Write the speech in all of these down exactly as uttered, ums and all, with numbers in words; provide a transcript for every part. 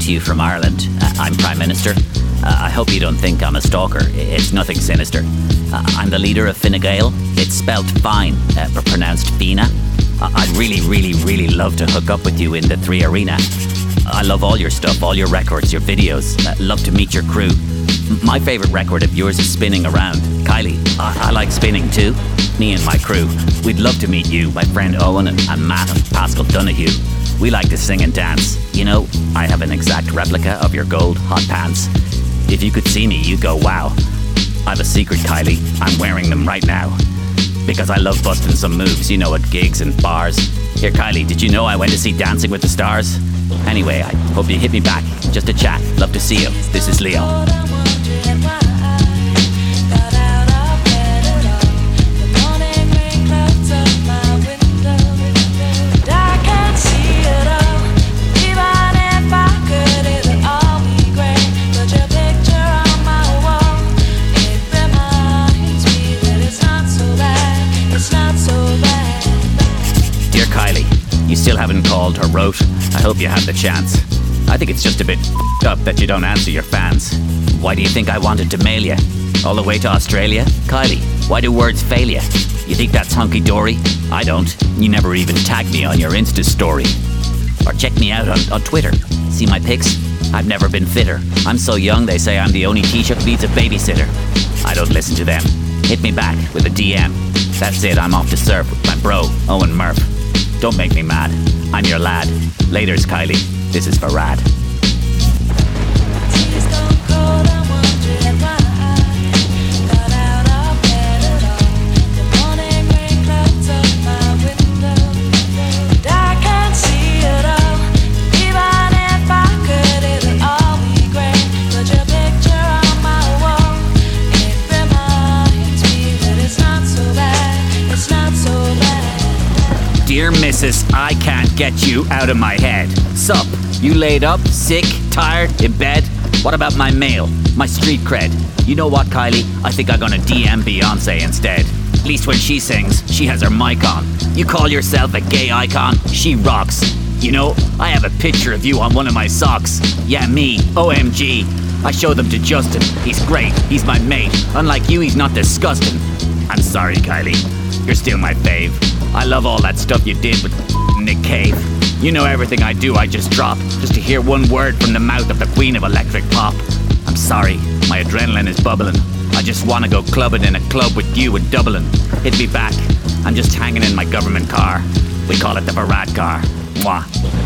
to you from Ireland. Uh, I'm Prime Minister. Uh, I hope you don't think I'm a stalker. It's nothing sinister. Uh, I'm the leader of Fine Gael. It's spelt fine, uh, but pronounced Fina. Uh, I'd really, really, really love to hook up with you in the Three Arena. I love all your stuff, all your records, your videos. Uh, love to meet your crew. M- my favourite record of yours is Spinning Around. Kylie, I-, I like spinning too. Me and my crew. We'd love to meet you, my friend Owen and, and Matt and Pascal Donahue. We like to sing and dance. You know, I have an exact replica of your gold hot pants. If you could see me, you'd go, wow. I've a secret, Kylie. I'm wearing them right now. Because I love busting some moves, you know, at gigs and bars. Here, Kylie, did you know I went to see Dancing with the Stars? Anyway, I hope you hit me back. Just a chat. Love to see you. This is Leo. You still haven't called or wrote. I hope you had the chance. I think it's just a bit f***ed up that you don't answer your fans. Why do you think I wanted to mail you? All the way to Australia? Kylie, why do words fail you? You think that's hunky-dory? I don't. You never even tag me on your Insta story. Or check me out on, on Twitter. See my pics? I've never been fitter. I'm so young they say I'm the only Taoiseach needs a babysitter. I don't listen to them. Hit me back with a D M. That's it, I'm off to surf with my bro, Owen Murph. Don't make me mad. I'm your lad. Laters, Kylie. This is for Rad. Dear Missus, I can't get you out of my head. Sup? You laid up, sick, tired, in bed? What about my mail? My street cred? You know what, Kylie? I think I'm gonna D M Beyonce instead. At least when she sings, she has her mic on. You call yourself a gay icon? She rocks. You know, I have a picture of you on one of my socks. Yeah, me. O M G. I show them to Justin. He's great. He's my mate. Unlike you, he's not disgusting. I'm sorry, Kylie. You're still my fave. I love all that stuff you did with Nick Cave. You know everything I do I just drop, just to hear one word from the mouth of the queen of electric pop. I'm sorry, my adrenaline is bubbling. I just want to go clubbing in a club with you in Dublin. Hit me back, I'm just hanging in my government car. We call it the Barad car. Mwah.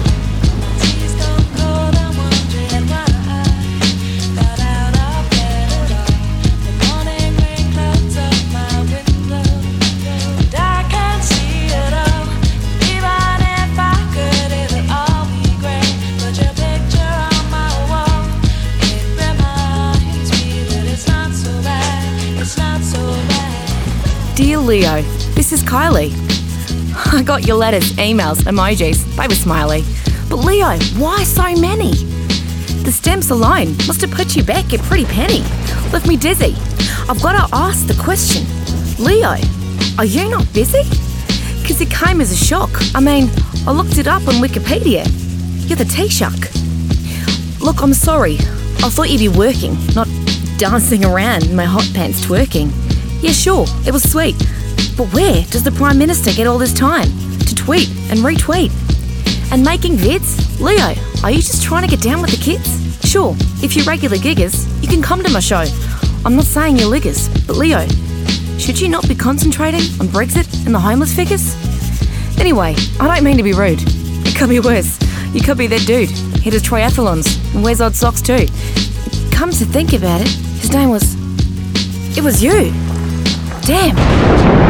Dear Leo, this is Kylie. I got your letters, emails, emojis. They were smiley. But Leo, why so many? The stamps alone must have put you back a pretty penny. Left me dizzy. I've got to ask the question. Leo, are you not busy? Because it came as a shock. I mean, I looked it up on Wikipedia. You're the Taoiseach. Look, I'm sorry. I thought you'd be working, not dancing around in my hot pants twerking. Yeah, sure, it was sweet. But where does the Prime Minister get all this time to tweet and retweet? And making vids? Leo, are you just trying to get down with the kids? Sure, if you're regular giggers, you can come to my show. I'm not saying you're liggers, but Leo, should you not be concentrating on Brexit and the homeless figures? Anyway, I don't mean to be rude. It could be worse. You could be that dude. He does triathlons and wears odd socks too. Come to think about it, his name was... It was you. Damn.